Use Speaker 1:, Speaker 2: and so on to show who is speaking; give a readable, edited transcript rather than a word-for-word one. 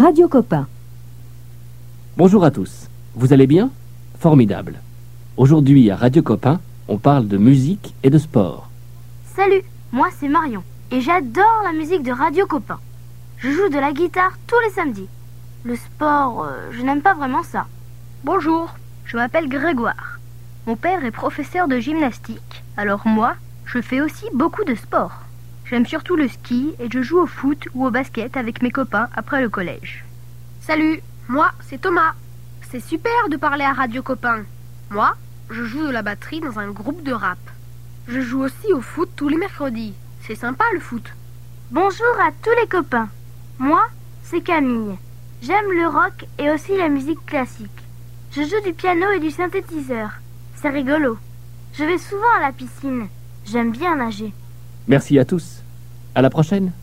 Speaker 1: Radio Copain.
Speaker 2: Bonjour à tous. Vous allez bien? Formidable. Aujourd'hui à Radio Copain, on parle de musique et de sport.
Speaker 3: Salut, moi c'est Marion et j'adore la musique de Radio Copain. Je joue de la guitare tous les samedis. Le sport, je n'aime pas vraiment ça.
Speaker 4: Bonjour, je m'appelle Grégoire. Mon père est professeur de gymnastique, alors moi, je fais aussi beaucoup de sport. J'aime surtout le ski et je joue au foot ou au basket avec mes copains après le collège.
Speaker 5: Salut, moi c'est Thomas. C'est super de parler à Radio Copain. Moi, je joue de la batterie dans un groupe de rap. Je joue aussi au foot tous les mercredis. C'est sympa le foot.
Speaker 3: Bonjour à tous les copains. Moi, c'est Camille. J'aime le rock et aussi la musique classique. Je joue du piano et du synthétiseur. C'est rigolo. Je vais souvent à la piscine. J'aime bien nager.
Speaker 2: Merci à tous. À la prochaine.